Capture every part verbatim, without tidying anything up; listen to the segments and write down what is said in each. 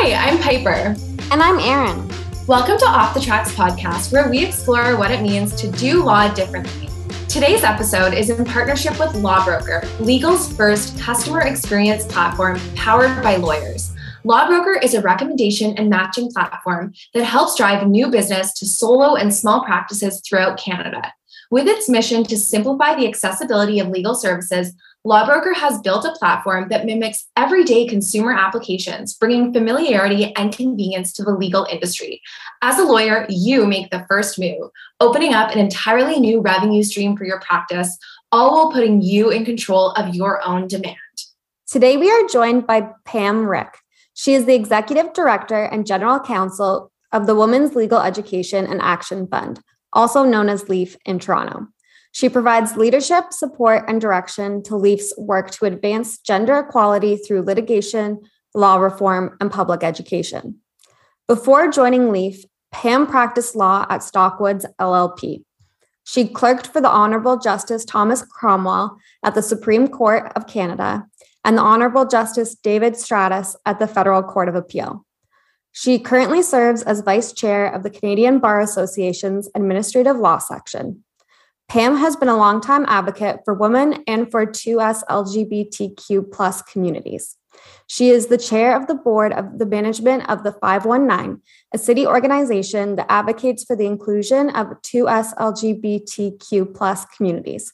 Hi, I'm Piper. And I'm Erin. Welcome to Off the Tracks podcast, where we explore what it means to do law differently. Today's episode is in partnership with Lawbroker, legal's first customer experience platform powered by lawyers. Lawbroker is a recommendation and matching platform that helps drive new business to solo and small practices throughout Canada. With its mission to simplify the accessibility of legal services, Lawbroker has built a platform that mimics everyday consumer applications, bringing familiarity and convenience to the legal industry. As a lawyer, you make the first move, opening up an entirely new revenue stream for your practice, all while putting you in control of your own demand. Today, we are joined by Pam Rick. She is the Executive Director and General Counsel of the Women's Legal Education and Action Fund, also known as LEAF in Toronto. She provides leadership, support, and direction to LEAF's work to advance gender equality through litigation, law reform, and public education. Before joining LEAF, Pam practiced law at Stockwoods L L P. She clerked for the Honorable Justice Thomas Cromwell at the Supreme Court of Canada and the Honorable Justice David Stratus at the Federal Court of Appeal. She currently serves as Vice Chair of the Canadian Bar Association's Administrative Law Section. Pam has been a longtime advocate for women and for two S L G B T Q plus communities. She is the chair of the board of the management of the five one nine, a city organization that advocates for the inclusion of two S L G B T Q plus communities.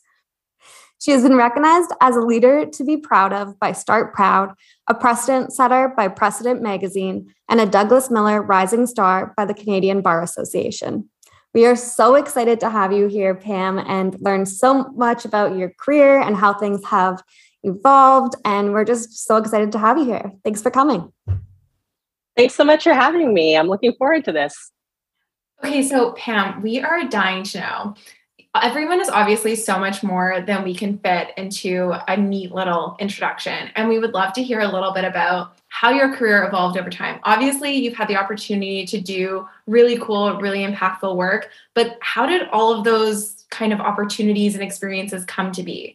She has been recognized as a leader to be proud of by Start Proud, a precedent setter by Precedent Magazine, and a Douglas Miller Rising Star by the Canadian Bar Association. We are so excited to have you here, Pam, and learn so much about your career and how things have evolved. And we're just so excited to have you here. Thanks for coming. Thanks so much for having me. I'm looking forward to this. Okay, so Pam, we are dying to know. Everyone is obviously so much more than we can fit into a neat little introduction. And we would love to hear a little bit about how your career evolved over time. Obviously, you've had the opportunity to do really cool, really impactful work, but how did all of those kind of opportunities and experiences come to be?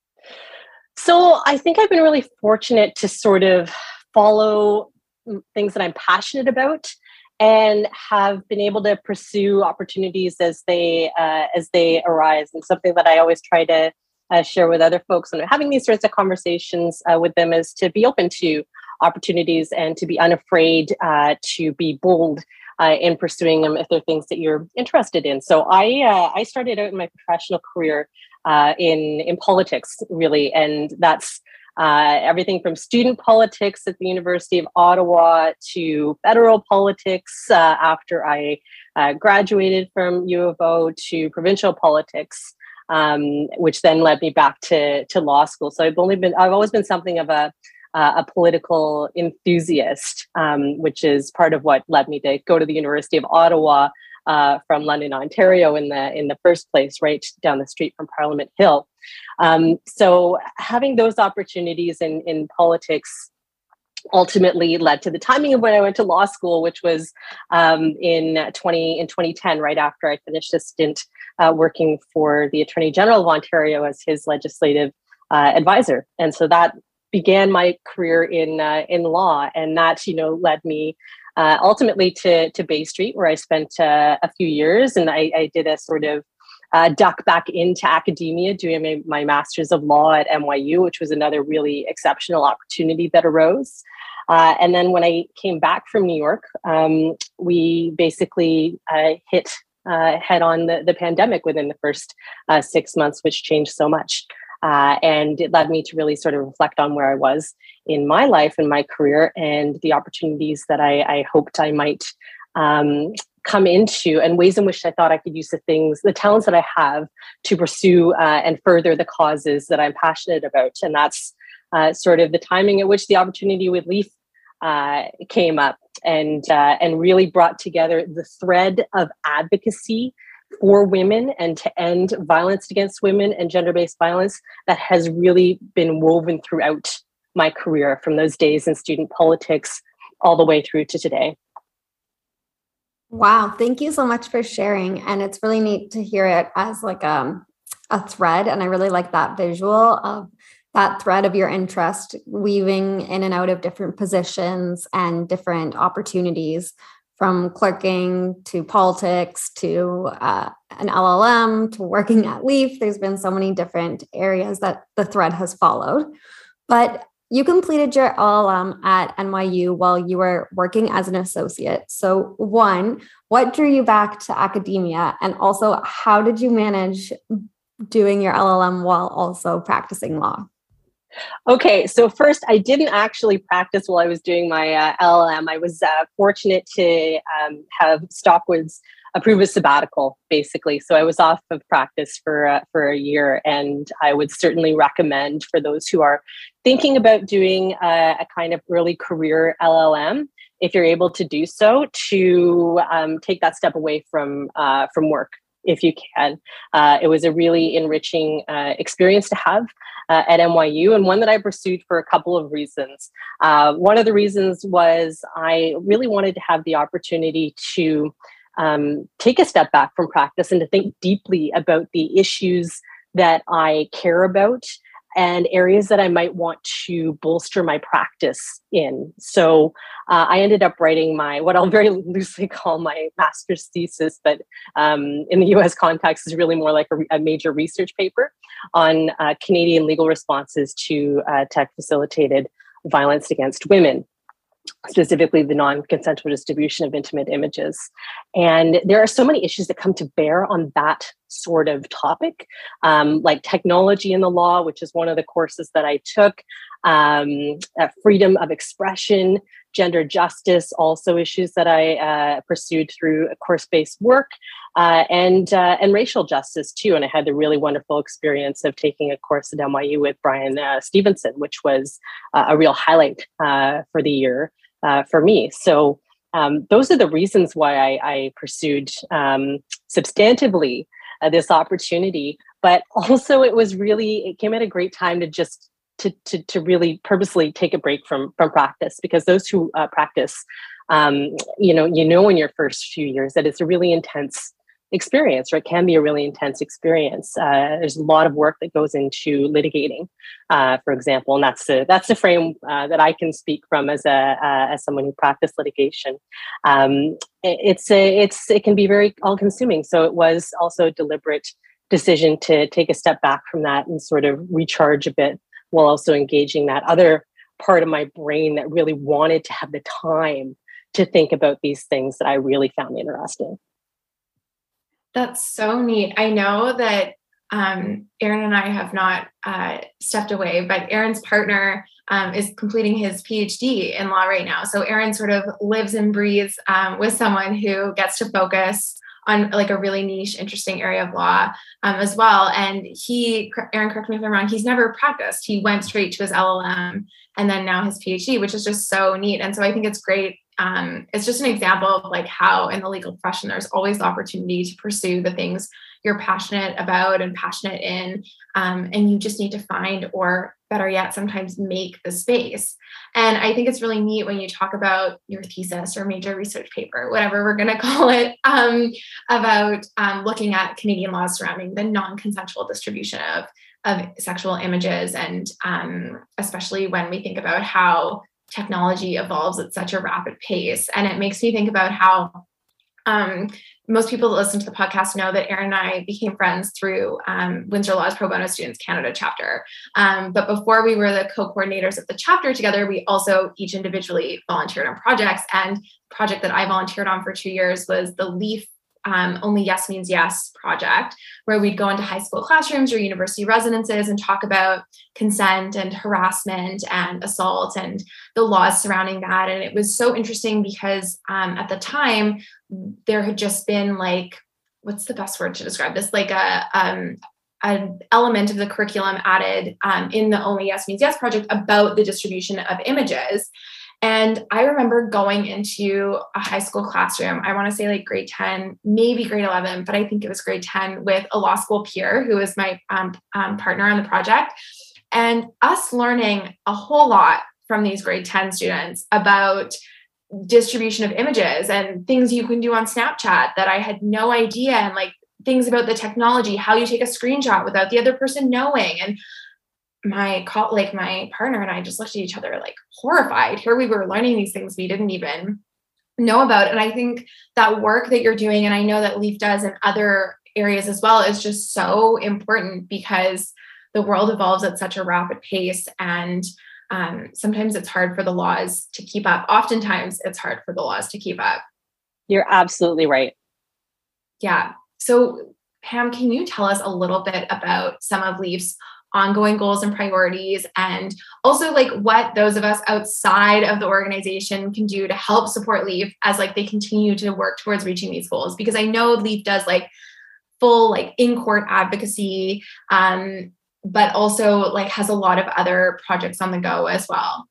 So I think I've been really fortunate to sort of follow things that I'm passionate about and have been able to pursue opportunities as they uh, as they arise. And something that I always try to uh, share with other folks when I'm having these sorts of conversations uh, with them is to be open to opportunities and to be unafraid uh, to be bold uh, in pursuing them if they're things that you're interested in. So I uh, I started out in my professional career uh, in in politics, really, and that's uh, everything from student politics at the University of Ottawa to federal politics uh, after I uh, graduated from U of O to provincial politics, um, which then led me back to to law school. So I've only been I've always been something of a Uh, a political enthusiast, um, which is part of what led me to go to the University of Ottawa uh, from London, Ontario, in the in the first place, right down the street from Parliament Hill. Um, so having those opportunities in in politics ultimately led to the timing of when I went to law school, which was um, in twenty in twenty ten, right after I finished a stint uh, working for the Attorney General of Ontario as his legislative uh, advisor, and so that began my career in uh, in law, and that you know led me uh, ultimately to to Bay Street, where I spent uh, a few years, and I, I did a sort of uh, duck back into academia, doing my, my master's of law at N Y U, which was another really exceptional opportunity that arose. Uh, and then when I came back from New York, um, we basically uh, hit uh, head on the, the pandemic within the first uh, six months, which changed so much. Uh, and it led me to really sort of reflect on where I was in my life and my career and the opportunities that I, I hoped I might um, come into and ways in which I thought I could use the things, the talents that I have to pursue uh, and further the causes that I'm passionate about. And that's uh, sort of the timing at which the opportunity with LEAF uh, came up and, uh, and really brought together the thread of advocacy for women and to end violence against women and gender-based violence that has really been woven throughout my career, from those days in student politics all the way through to today. Wow, thank you so much for sharing. And it's really neat to hear it as like um, a thread. And I really like that visual of that thread of your interest, weaving in and out of different positions and different opportunities, from clerking to politics to uh, an L L M to working at Leaf. There's been so many different areas that the thread has followed. But you completed your L L M at N Y U while you were working as an associate. So one, what drew you back to academia? And also, how did you manage doing your L L M while also practicing law? Okay, so first, I didn't actually practice while I was doing my uh, L L M. I was uh, fortunate to um, have Stockwoods approve a sabbatical, basically. So I was off of practice for uh, for a year, and I would certainly recommend for those who are thinking about doing a, a kind of early career L L M, if you're able to do so, to um, take that step away from uh, from work, if you can. Uh, it was a really enriching uh, experience to have uh, at N Y U, and one that I pursued for a couple of reasons. Uh, one of the reasons was I really wanted to have the opportunity to um, take a step back from practice and to think deeply about the issues that I care about and areas that I might want to bolster my practice in. So uh, I ended up writing my, what I'll very loosely call my master's thesis, but um, in the U S context is really more like a, a major research paper on uh, Canadian legal responses to uh, tech-facilitated violence against women, specifically the non-consensual distribution of intimate images. And there are so many issues that come to bear on that sort of topic, um, like technology in the law, which is one of the courses that I took, um, uh, freedom of expression, gender justice, also issues that I uh, pursued through course-based work, uh, and uh, and racial justice too. And I had the really wonderful experience of taking a course at N Y U with Brian uh, Stevenson, which was uh, a real highlight uh, for the year uh, for me. So um, those are the reasons why I, I pursued um, substantively uh, this opportunity. But also, it was really it came at a great time to just To, to, to really purposely take a break from, from practice, because those who uh, practice, um, you know, you know in your first few years that it's a really intense experience, or it can be a really intense experience. Uh, there's a lot of work that goes into litigating, uh, for example, and that's the that's the frame uh, that I can speak from as a uh, as someone who practiced litigation. Um, it, it's a, it's it can be very all-consuming. So it was also a deliberate decision to take a step back from that and sort of recharge a bit, while also engaging that other part of my brain that really wanted to have the time to think about these things that I really found interesting. That's so neat. I know that um, Aaron and I have not uh, stepped away, but Aaron's partner um, is completing his PhD in law right now. So Aaron sort of lives and breathes um, with someone who gets to focus on like a really niche, interesting area of law um, as well. And he, Aaron, correct me if I'm wrong, he's never practiced. He went straight to his L L M and then now his PhD, which is just so neat. And so I think it's great. Um, it's just an example of like how in the legal profession, there's always the opportunity to pursue the things you're passionate about and passionate in. Um, and you just need to find, or better yet, sometimes make the space. And I think it's really neat when you talk about your thesis or major research paper, whatever we're going to call it, um, about um, looking at Canadian laws surrounding the non-consensual distribution of, of sexual images. And um, especially when we think about how technology evolves at such a rapid pace. And it makes me think about how um, most people that listen to the podcast know that Aaron and I became friends through um, Windsor Law's Pro Bono Students Canada chapter. Um, but before we were the co-coordinators of the chapter together, we also each individually volunteered on projects. And the project that I volunteered on for two years was the Leaf Um, Only Yes Means Yes project, where we'd go into high school classrooms or university residences and talk about consent and harassment and assault and the laws surrounding that. And it was so interesting because um, at the time, there had just been like, what's the best word to describe this? Like a, um, an element of the curriculum added um, in the Only Yes Means Yes project about the distribution of images. And I remember going into a high school classroom, I want to say like grade ten, maybe grade eleven, but I think it was grade ten, with a law school peer who was my um, um, partner on the project. And us learning a whole lot from these grade ten students about distribution of images and things you can do on Snapchat that I had no idea, and like things about the technology, how you take a screenshot without the other person knowing. And my call, like my partner and I just looked at each other like horrified. Here we were learning these things we didn't even know about. And I think that work that you're doing, and I know that LEAF does in other areas as well, is just so important because the world evolves at such a rapid pace. And um, sometimes it's hard for the laws to keep up. Oftentimes it's hard for the laws to keep up. You're absolutely right. Yeah. So Pam, can you tell us a little bit about some of LEAF's ongoing goals and priorities, and also like what those of us outside of the organization can do to help support LEAF as like they continue to work towards reaching these goals? Because I know LEAF does like full like in-court advocacy, um, but also like has a lot of other projects on the go as well.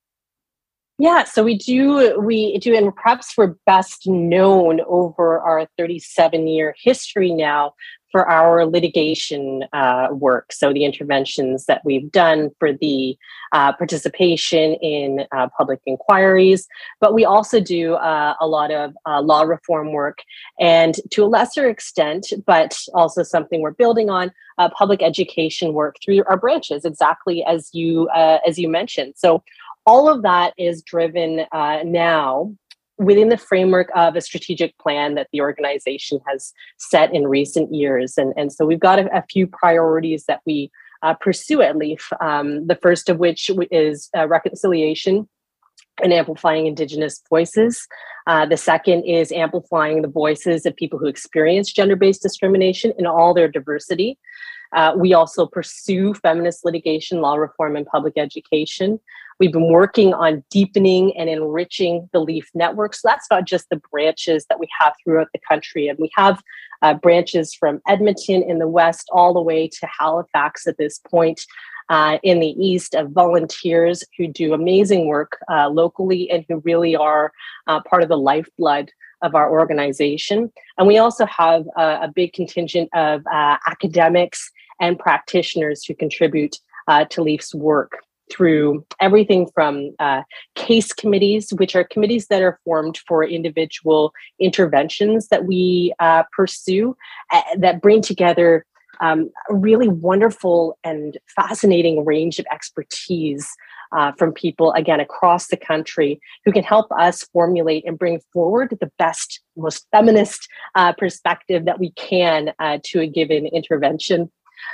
Yeah, so we do, we do, and perhaps we're best known over our thirty-seven year history now for our litigation uh, work. So the interventions that we've done for the uh, participation in uh, public inquiries, but we also do uh, a lot of uh, law reform work, and to a lesser extent, but also something we're building on, uh, public education work through our branches, exactly as you uh, as you mentioned. So all of that is driven uh, now within the framework of a strategic plan that the organization has set in recent years. And, and so we've got a, a few priorities that we uh, pursue at LEAF, um, the first of which is uh, reconciliation and amplifying Indigenous voices. Uh, the second is amplifying the voices of people who experience gender-based discrimination in all their diversity. Uh, we also pursue feminist litigation, law reform, and public education. We've been working on deepening and enriching the LEAF network. So that's not just the branches that we have throughout the country. And we have uh, branches from Edmonton in the west all the way to Halifax at this point uh, in the east, of volunteers who do amazing work uh, locally and who really are uh, part of the lifeblood of our organization. And we also have uh, a big contingent of uh, academics and practitioners who contribute uh, to LEAF's work through everything from uh, case committees, which are committees that are formed for individual interventions that we uh, pursue, uh, that bring together um, a really wonderful and fascinating range of expertise uh, from people, again, across the country, who can help us formulate and bring forward the best, most feminist uh, perspective that we can uh, to a given intervention.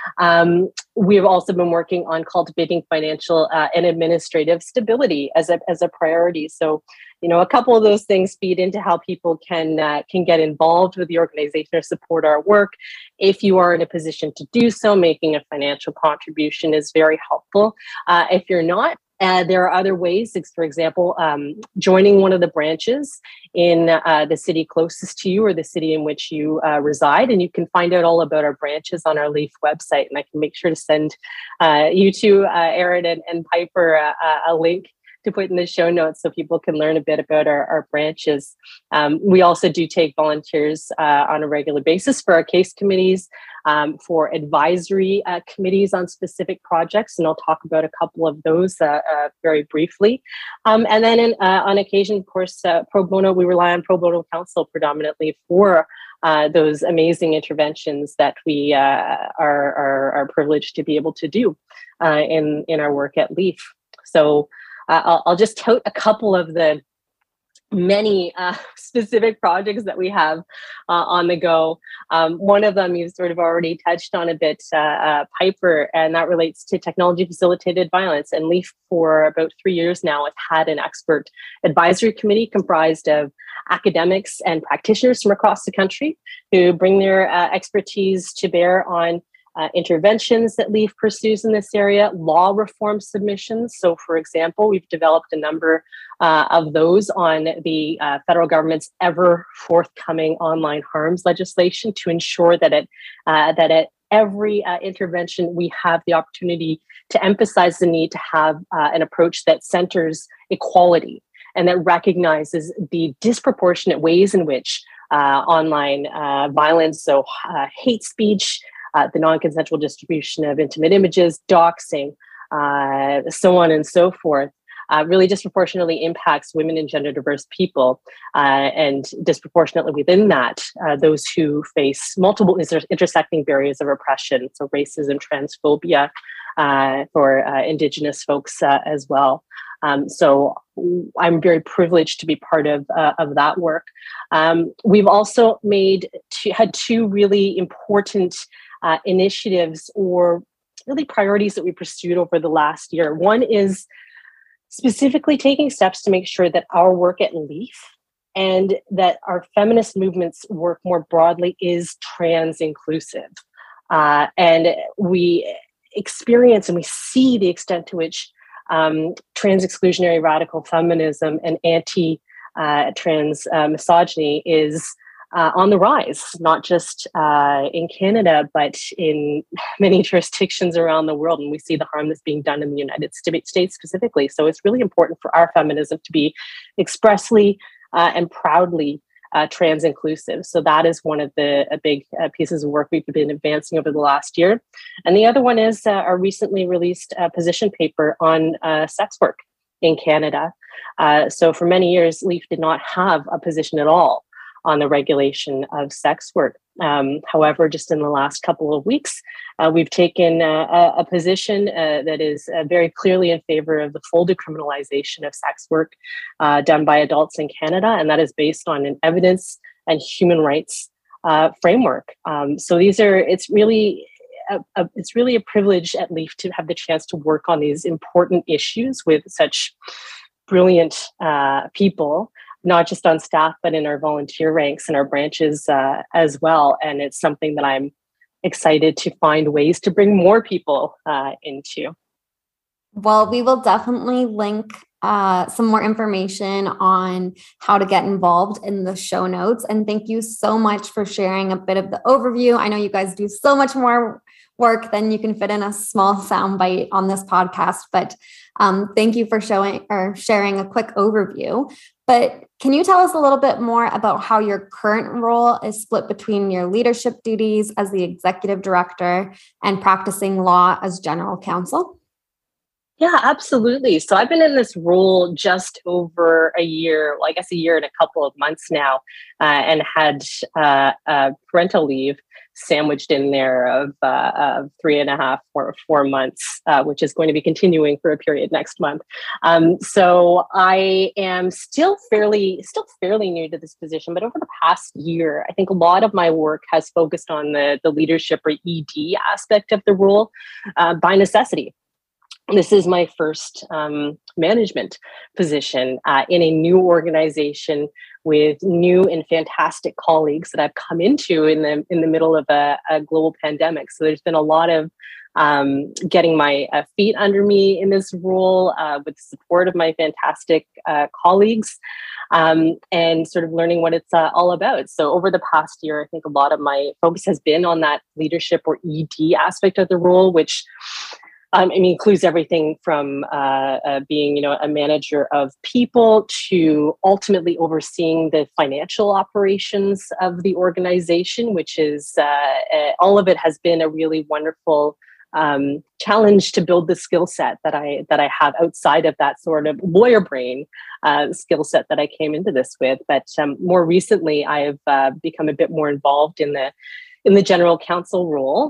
Um, we've also been working on cultivating financial uh, and administrative stability as a as a priority. So, you know, a couple of those things feed into how people can uh, can get involved with the organization or support our work. If you are in a position to do so, making a financial contribution is very helpful. Uh, if you're not, Uh, there are other ways, for example, um, joining one of the branches in uh, the city closest to you or the city in which you uh, reside. And you can find out all about our branches on our LEAF website. And I can make sure to send uh, you two, uh, Erin and, and Piper, uh, a link to put in the show notes so people can learn a bit about our, our branches. Um, we also do take volunteers uh, on a regular basis for our case committees, um, for advisory uh, committees on specific projects, and I'll talk about a couple of those uh, uh, very briefly. Um, and then in, uh, on occasion, of course, uh, pro bono, we rely on pro bono counsel predominantly for uh, those amazing interventions that we uh, are, are, are privileged to be able to do uh, in, in our work at LEAF. So Uh, I'll, I'll just tout a couple of the many uh, specific projects that we have uh, on the go. Um, one of them you've sort of already touched on a bit, uh, uh, Piper, and that relates to technology facilitated violence. And LEAF for about three years now has had an expert advisory committee comprised of academics and practitioners from across the country who bring their uh, expertise to bear on Uh, interventions that LEAF pursues in this area, law reform submissions. So, for example, we've developed a number uh, of those on the uh, federal government's ever forthcoming online harms legislation to ensure that it uh, that at every uh, intervention we have the opportunity to emphasize the need to have uh, an approach that centers equality and that recognizes the disproportionate ways in which uh, online uh, violence, so uh, hate speech, Uh, the non-consensual distribution of intimate images, doxing, uh, so on and so forth, uh, really disproportionately impacts women and gender diverse people, uh, and disproportionately within that, uh, those who face multiple inter- intersecting barriers of oppression, so racism, transphobia, uh, for uh, Indigenous folks uh, as well. Um, so I'm very privileged to be part of uh, of that work. Um, we've also made two, had two really important uh, initiatives or really priorities that we pursued over the last year. One is specifically taking steps to make sure that our work at LEAF and that our feminist movements work more broadly is trans inclusive. Uh, and we experience and we see the extent to which um, trans exclusionary radical feminism and anti-trans uh, uh, misogyny is uh, on the rise, not just uh, in Canada, but in many jurisdictions around the world. And we see the harm that's being done in the United States specifically. So it's really important for our feminism to be expressly uh, and proudly Uh, trans inclusive. So that is one of the uh, big uh, pieces of work we've been advancing over the last year. And the other one is uh, our recently released uh, position paper on uh, sex work in Canada. Uh, so for many years, LEAF did not have a position at all on the regulation of sex work. Um, however, just in the last couple of weeks, uh, we've taken uh, a, a position uh, that is uh, very clearly in favor of the full decriminalization of sex work uh, done by adults in Canada, and that is based on an evidence and human rights uh, framework. Um, so these are, it's really, a, a, it's really a privilege at LEAF to have the chance to work on these important issues with such brilliant uh, people, not just on staff, but in our volunteer ranks and our branches uh, as well. And it's something that I'm excited to find ways to bring more people uh, into. Well, we will definitely link uh, some more information on how to get involved in the show notes. And thank you so much for sharing a bit of the overview. I know you guys do so much more work than you can fit in a small soundbite on this podcast, but um, thank you for showing or sharing a quick overview. But can you tell us a little bit more about how your current role is split between your leadership duties as the executive director and practicing law as general counsel? Yeah, absolutely. So I've been in this role just over a year, well, I guess a year and a couple of months now, uh, and had uh, uh, parental leave sandwiched in there of, uh, of three and a half or four months, uh, which is going to be continuing for a period next month. Um, so I am still fairly, still fairly new to this position, but over the past year, I think a lot of my work has focused on the, the leadership or E D aspect of the role uh, by necessity. This is my first um, management position uh, in a new organization with new and fantastic colleagues that I've come into in the in the middle of a, a global pandemic. So there's been a lot of um, getting my uh, feet under me in this role uh, with the support of my fantastic uh, colleagues um, and sort of learning what it's uh, all about. So over the past year, I think a lot of my focus has been on that leadership or E D aspect of the role, which Um, it includes everything from uh, uh, being, you know, a manager of people to ultimately overseeing the financial operations of the organization, which is uh, uh, all of it has been a really wonderful um, challenge to build the skill set that I that I have outside of that sort of lawyer brain uh, skill set that I came into this with. But um, more recently, I have uh, become a bit more involved in the in the general counsel role,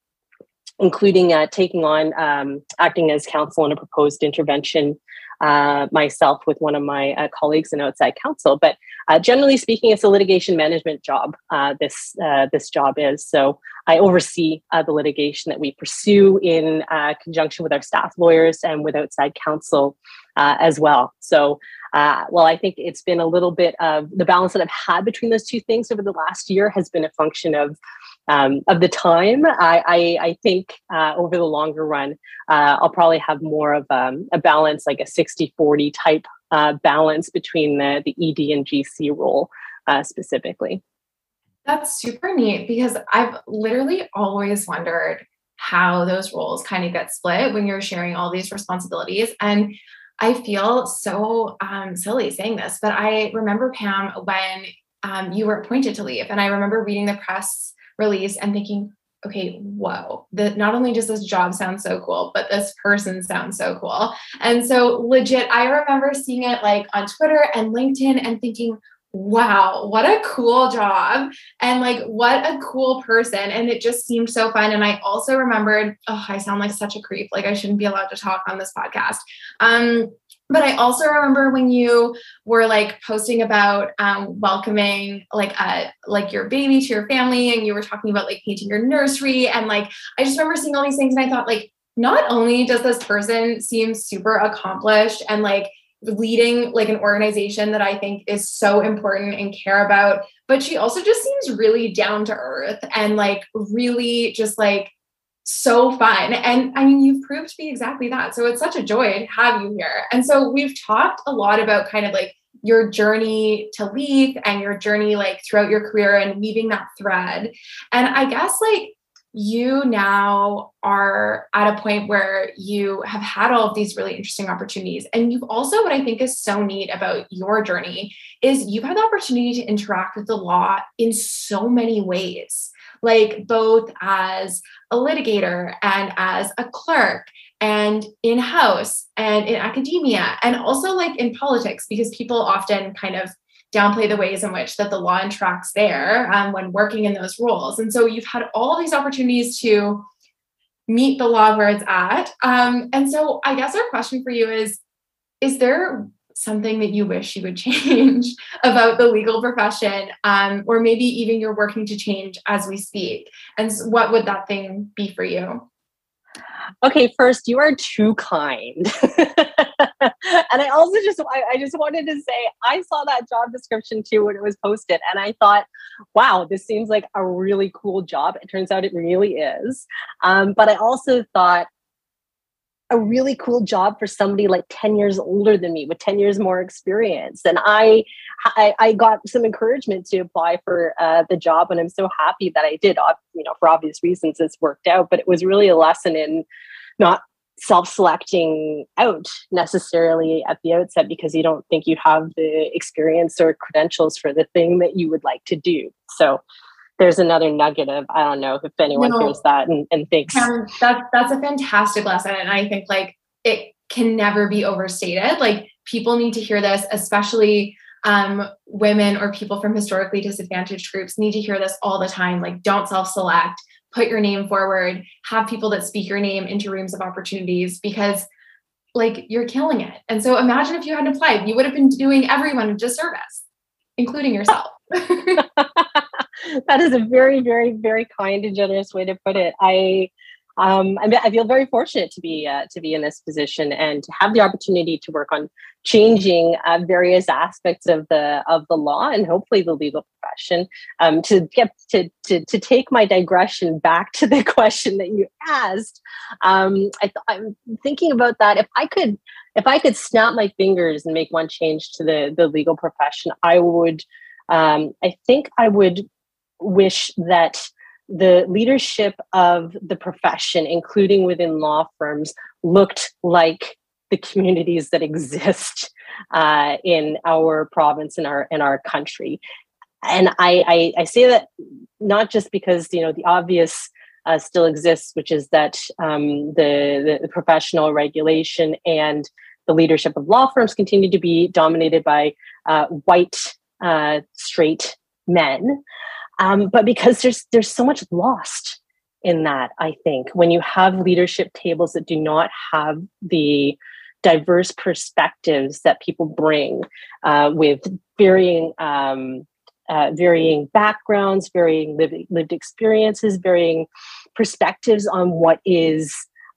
including uh, taking on um, acting as counsel in a proposed intervention uh, myself with one of my uh, colleagues in outside counsel. But uh, generally speaking, it's a litigation management job. Uh, this uh, this job is so I oversee uh, the litigation that we pursue in uh, conjunction with our staff lawyers and with outside counsel uh, as well. So. Uh, well, I think it's been a little bit of the balance that I've had between those two things over the last year has been a function of um, of the time. I, I, I think uh, over the longer run, uh, I'll probably have more of um, a balance, like a sixty forty type uh, balance between the, the E D and G C role uh, specifically. That's super neat because I've literally always wondered how those roles kind of get split when you're sharing all these responsibilities. And I feel so um, silly saying this, but I remember, Pam, when um, you were appointed to leave, and I remember reading the press release and thinking, okay, whoa, that not only does this job sound so cool, but this person sounds so cool. And so legit, I remember seeing it like on Twitter and LinkedIn and thinking, wow, what a cool job. And like, what a cool person. And it just seemed so fun. And I also remembered, oh, I sound like such a creep. Like I shouldn't be allowed to talk on this podcast. Um, But I also remember when you were like posting about um, welcoming like a like your baby to your family, and you were talking about like painting your nursery, and like I just remember seeing all these things, and I thought like not only does this person seem super accomplished and like leading like an organization that I think is so important and care about, but she also just seems really down to earth and like really just like so fun. And I mean, you've proved to be exactly that. So it's such a joy to have you here. And so we've talked a lot about kind of like your journey to Leaf and your journey like throughout your career and weaving that thread. And I guess like you now are at a point where you have had all of these really interesting opportunities. And you've also, what I think is so neat about your journey is you've had the opportunity to interact with the law in so many ways, like both as a litigator and as a clerk and in-house and in academia and also like in politics, because people often kind of downplay the ways in which that the law interacts there um, when working in those roles. And so you've had all these opportunities to meet the law where it's at. Um, and so I guess our question for you is, is there something that you wish you would change about the legal profession, um, or maybe even you're working to change as we speak? And what would that thing be for you? Okay, first, you are too kind. And I also just, I, I just wanted to say, I saw that job description too when it was posted, and I thought, wow, this seems like a really cool job. It turns out it really is. Um, but I also thought, a really cool job for somebody like ten years older than me with ten years more experience. And I, I, I got some encouragement to apply for uh, the job, and I'm so happy that I did. You know, for obvious reasons, it's worked out, but it was really a lesson in not self-selecting out necessarily at the outset because you don't think you have the experience or credentials for the thing that you would like to do. So there's another nugget of, I don't know if anyone no, hears that and, and thinks. Um, that, that's a fantastic lesson. And I think like it can never be overstated. Like people need to hear this, especially um, women or people from historically disadvantaged groups need to hear this all the time. Like don't self-select, put your name forward, have people that speak your name into rooms of opportunities, because like you're killing it. And so imagine if you hadn't applied, you would have been doing everyone a disservice, including yourself. That is a very, very, very kind and generous way to put it. I, um, I, I feel very fortunate to be uh, to be in this position and to have the opportunity to work on changing uh, various aspects of the of the law and hopefully the legal profession. Um, to get to, to to take my digression back to the question that you asked, um, I th- I'm thinking about that. If I could, if I could snap my fingers and make one change to the the legal profession, I would. Um, I think I would wish that the leadership of the profession, including within law firms, looked like the communities that exist uh, in our province and our in our country. And I, I, I say that not just because you know the obvious uh, still exists, which is that um, the, the professional regulation and the leadership of law firms continue to be dominated by uh, white uh, straight men. Um, but because there's there's so much lost in that, I think, when you have leadership tables that do not have the diverse perspectives that people bring uh, with varying um, uh, varying backgrounds, varying lived, lived experiences, varying perspectives on what is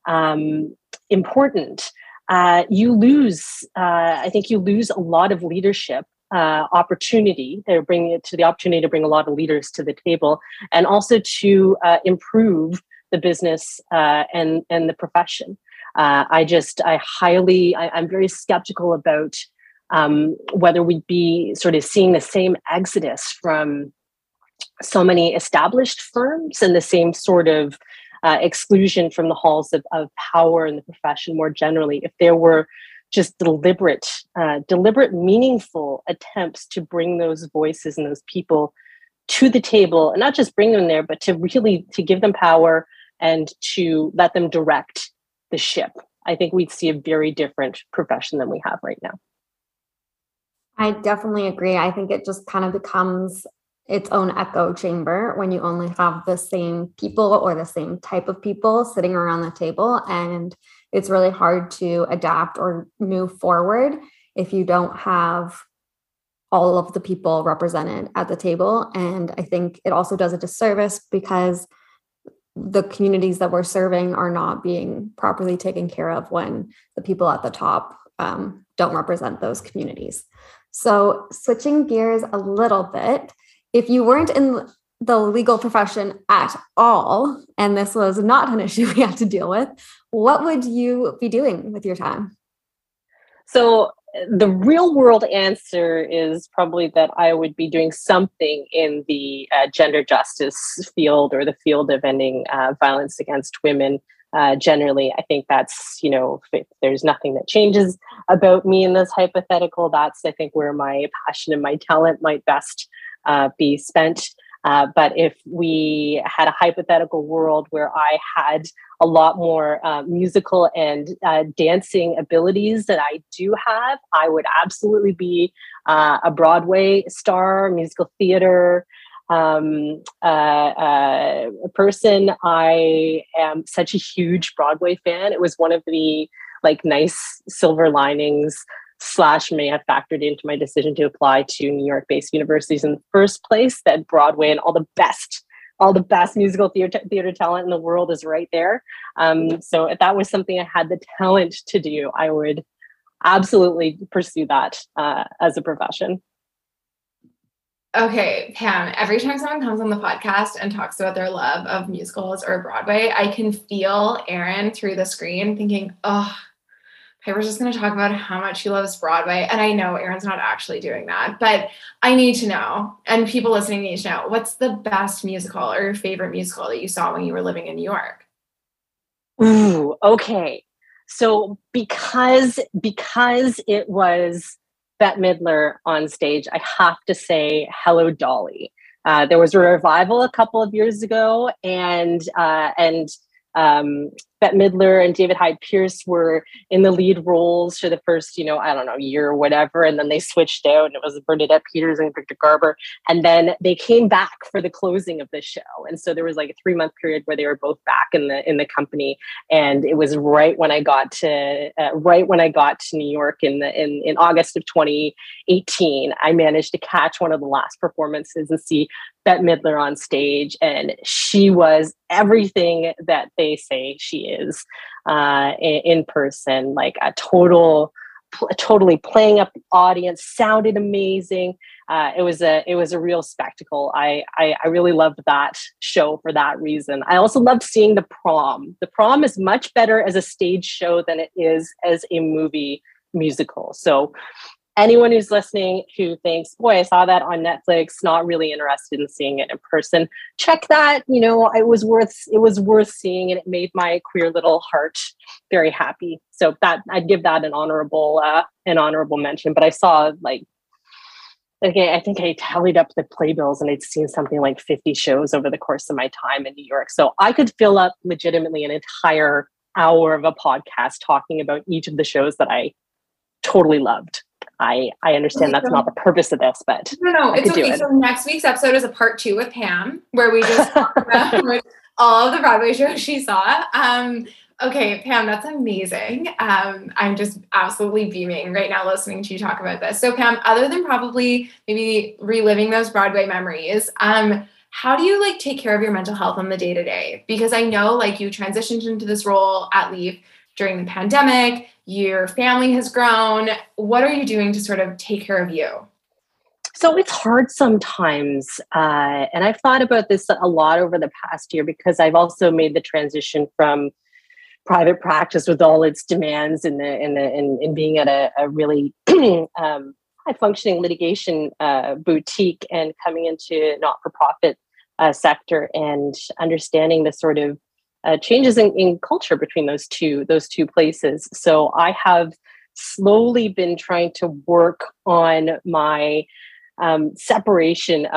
um, important, uh, you lose, uh, I think you lose a lot of leadership Uh, opportunity. They're bringing it to the opportunity to bring a lot of leaders to the table, and also to uh, improve the business uh, and and the profession. Uh, I just, I highly, I, I'm very skeptical about um, whether we'd be sort of seeing the same exodus from so many established firms and the same sort of uh, exclusion from the halls of, of power in the profession more generally, if there were just deliberate, uh, deliberate, meaningful attempts to bring those voices and those people to the table, and not just bring them there, but to really to give them power and to let them direct the ship. I think we'd see a very different profession than we have right now. I definitely agree. I think it just kind of becomes its own echo chamber when you only have the same people or the same type of people sitting around the table. And it's really hard to adapt or move forward if you don't have all of the people represented at the table. And I think it also does a disservice because the communities that we're serving are not being properly taken care of when the people at the top um, don't represent those communities. So switching gears a little bit, if you weren't in the legal profession at all, and this was not an issue we had to deal with, what would you be doing with your time? So the real world answer is probably that I would be doing something in the uh, gender justice field, or the field of ending uh, violence against women. Uh, generally, I think that's, you know, if there's nothing that changes about me in this hypothetical, that's, I think, where my passion and my talent might best uh, be spent. Uh, but if we had a hypothetical world where I had a lot more uh, musical and uh, dancing abilities that I do have, I would absolutely be uh, a Broadway star, musical theater um, uh, uh, person. I am such a huge Broadway fan. It was one of the like nice silver linings slash may have factored into my decision to apply to New York-based universities in the first place, that Broadway and all the best, all the best musical theater, theater talent in the world is right there. Um, so if that was something I had the talent to do, I would absolutely pursue that uh, as a profession. Okay, Pam, every time someone comes on the podcast and talks about their love of musicals or Broadway, I can feel Erin through the screen thinking, oh, Piper's just going to talk about how much she loves Broadway. And I know Erin's not actually doing that, but I need to know, and people listening need to know, what's the best musical or your favorite musical that you saw when you were living in New York? Ooh, okay. So because, because it was Bette Midler on stage, I have to say Hello, Dolly. Uh, there was a revival a couple of years ago, and uh, and um, Bette Midler and David Hyde Pierce were in the lead roles for the first, you know, I don't know, year or whatever. And then they switched out and it was Bernadette Peters and Victor Garber. And then they came back for the closing of the show. And so there was like a three month period where they were both back in the, in the company. And it was right when I got to, uh, right when I got to New York in the, in, in August of twenty eighteen, I managed to catch one of the last performances and see Bette Midler on stage, and she was everything that they say she is uh, in, in person, like a total, pl- totally playing up the audience, sounded amazing. Uh, it was a, it was a real spectacle. I, I, I really loved that show for that reason. I also loved seeing The Prom. The Prom is much better as a stage show than it is as a movie musical. So anyone who's listening who thinks, boy, I saw that on Netflix, not really interested in seeing it in person, check that. You know, it was worth, it was worth seeing, and it made my queer little heart very happy. So that I'd give that an honorable, uh, an honorable mention. But I saw like, again, I think I tallied up the playbills and I'd seen something like fifty shows over the course of my time in New York. So I could fill up legitimately an entire hour of a podcast talking about each of the shows that I totally loved. I, I understand that's not the purpose of this, but no, no, I it's could okay. do it. So next week's episode is a part two with Pam, where we just talk about all of the Broadway shows she saw. Um, okay, Pam, that's amazing. Um, I'm just absolutely beaming right now listening to you talk about this. So Pam, other than probably maybe reliving those Broadway memories, um, how do you like take care of your mental health on the day to day? Because I know like you transitioned into this role at Leaf during the pandemic, your family has grown. What are you doing to sort of take care of you? So it's hard sometimes. Uh, and I've thought about this a lot over the past year, because I've also made the transition from private practice with all its demands and the, and the, and, and being at a, a really um, high functioning litigation uh, boutique, and coming into not-for-profit uh, sector, and understanding the sort of Uh, changes in, in culture between those two those two places. So I have slowly been trying to work on my um, separation of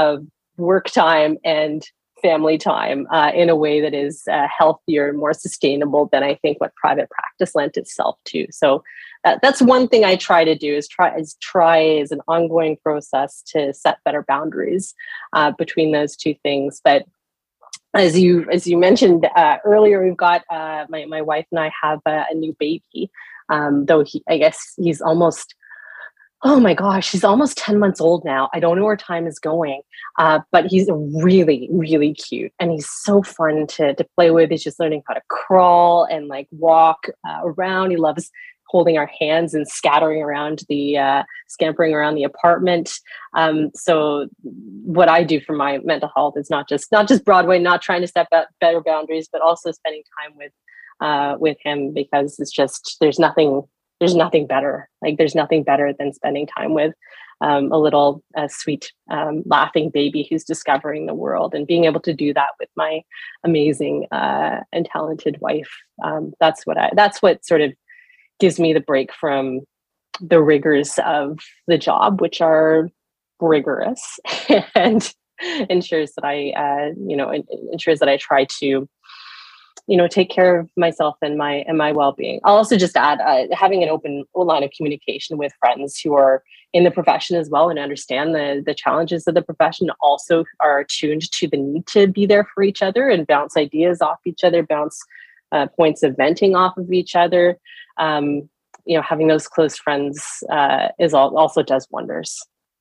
work time and family time uh, in a way that is uh, healthier and more sustainable than I think what private practice lent itself to. So uh, that's one thing I try to do is try is try as an ongoing process to set better boundaries uh, between those two things. But as you as you mentioned uh, earlier, we've got uh, my my wife and I have a, a new baby. Um, though he, I guess he's almost. Oh my gosh, he's almost ten months old now. I don't know where time is going, uh, but he's really, really cute. And he's so fun to, to play with. He's just learning how to crawl and like walk uh, around. He loves holding our hands and scattering around the, uh, scampering around the apartment. Um, so what I do for my mental health is not just, not just Broadway, not trying to set out better boundaries, but also spending time with, uh, with him, because it's just, there's nothing There's nothing better. Like there's nothing better than spending time with um, a little uh, sweet, um, laughing baby who's discovering the world, and being able to do that with my amazing uh, and talented wife. Um, that's what I. That's what sort of gives me the break from the rigors of the job, which are rigorous, and ensures that I, uh, you know, ensures that I try to, you know, take care of myself and my and my well-being. I'll also just add uh, having an open line of communication with friends who are in the profession as well and understand the the challenges of the profession, also are attuned to the need to be there for each other and bounce ideas off each other, bounce uh, points of venting off of each other. Um, you know, having those close friends uh, is all, also does wonders.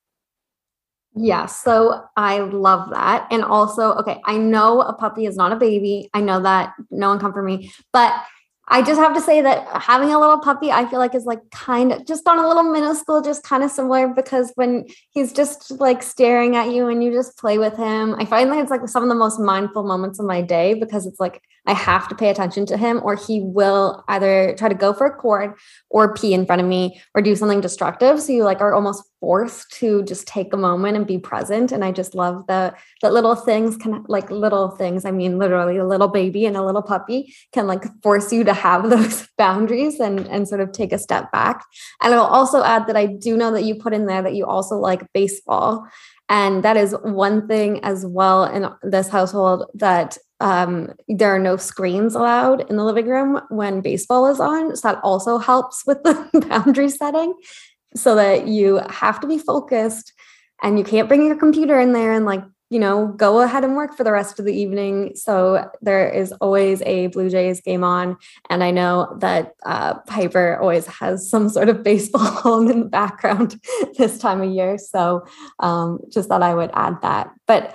Yeah, so I love that. And also, okay, I know a puppy is not a baby. I know that, no one come for me, but I just have to say that having a little puppy, I feel like is like kind of just on a little minuscule, just kind of similar, because when he's just like staring at you and you just play with him, I find that it's like some of the most mindful moments of my day, because it's like I have to pay attention to him, or he will either try to go for a cord or pee in front of me or do something destructive. So you like are almost forced to just take a moment and be present. And I just love the that little things can like little things. I mean, literally a little baby and a little puppy can like force you to have those boundaries and, and sort of take a step back. And I'll also add that I do know that you put in there that you also like baseball. And that is one thing as well in this household, that um, there are no screens allowed in the living room when baseball is on. So that also helps with the boundary setting, so that you have to be focused and you can't bring your computer in there and like, you know, go ahead and work for the rest of the evening. So there is always a Blue Jays game on. And I know that uh, Piper always has some sort of baseball on in the background this time of year. So um, just thought I would add that. But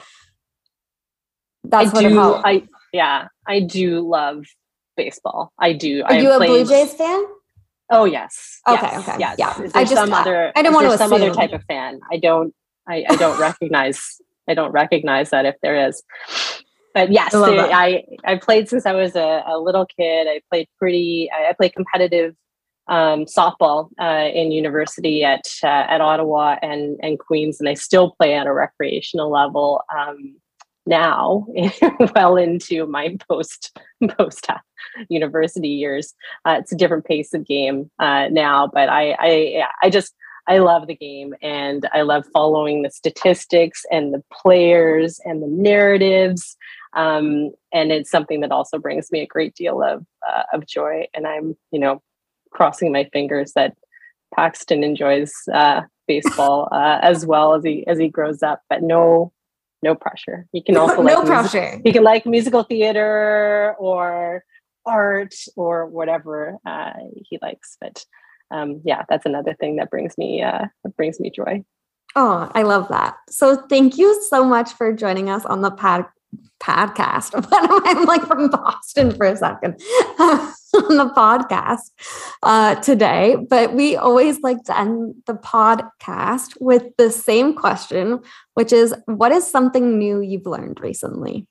that's I what do, how, I, yeah, I do love baseball. I do. Are I you a played, Blue Jays fan? Oh, yes. Okay. Yes, okay. yes. Yeah. Is I there just, some other, I don't want to some assume. other type of fan. I don't, I, I don't recognize, I don't recognize that if there is. But yes, I, there, I, I played since I was a, a little kid. I played pretty, I, I played competitive um, softball uh, in university at, uh, at Ottawa and, and Queens. And I still play at a recreational level um, now, well into my post, post university years. Uh, it's a different pace of game uh, now, but I, I, yeah, I just, I love the game, and I love following the statistics and the players and the narratives. Um, and it's something that also brings me a great deal of, uh, of joy. And I'm, you know, crossing my fingers that Paxton enjoys uh, baseball uh, as well as he, as he grows up, but no, no pressure. He can also no like pressure. Music, he can like musical theater or art or whatever uh, he likes. But um, yeah, that's another thing that brings me uh, that brings me joy. Oh, I love that. So thank you so much for joining us on the pad podcast. I'm like from Boston for a second on the podcast uh, today, but we always like to end the podcast with the same question, which is, what is something new you've learned recently?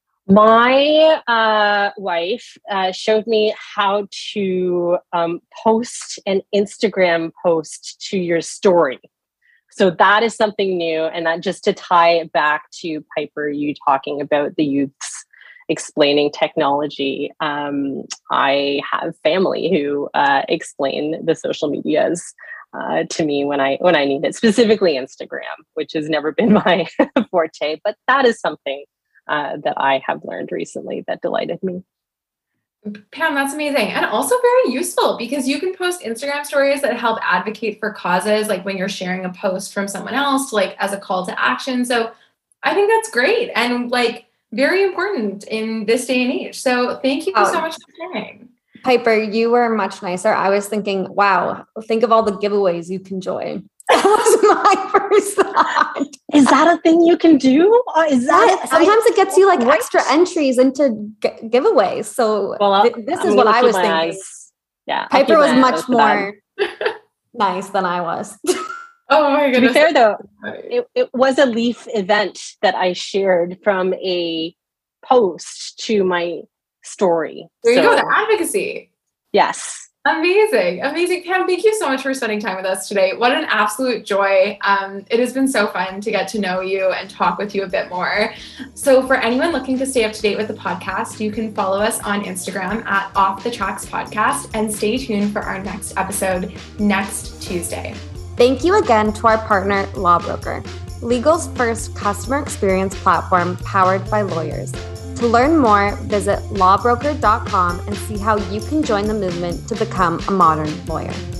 My uh, wife uh, showed me how to um, post an Instagram post to your story. So that is something new. And that just to tie it back to Piper, you talking about the youths explaining technology. Um, I have family who uh, explain the social medias uh, to me when I when I need it, specifically Instagram, which has never been my forte. But that is something uh, that I have learned recently that delighted me. Pam, that's amazing. And also very useful because you can post Instagram stories that help advocate for causes, like when you're sharing a post from someone else, like as a call to action. So I think that's great and like very important in this day and age. So thank you oh, so much for sharing. Piper, you were much nicer. I was thinking, wow, think of all the giveaways you can join. That was my first thought. Is that a thing you can do? Uh, is that yeah, sometimes I, it gets you like right? extra entries into g- giveaways. So well, th- this I'm is what I was thinking. Eyes. Yeah, Piper was much more nice than I was. Oh my goodness. To be fair though, it, it was a Leaf event that I shared from a post to my story. There you so, go, the advocacy. Yes. Amazing. Amazing. Pam, thank you so much for spending time with us today. What an absolute joy. Um, it has been so fun to get to know you and talk with you a bit more. So for anyone looking to stay up to date with the podcast, you can follow us on Instagram at Off the Tracks Podcast and stay tuned for our next episode next Tuesday. Thank you again to our partner, Lawbroker, legal's first customer experience platform powered by lawyers. To learn more, visit lawbroker dot com and see how you can join the movement to become a modern lawyer.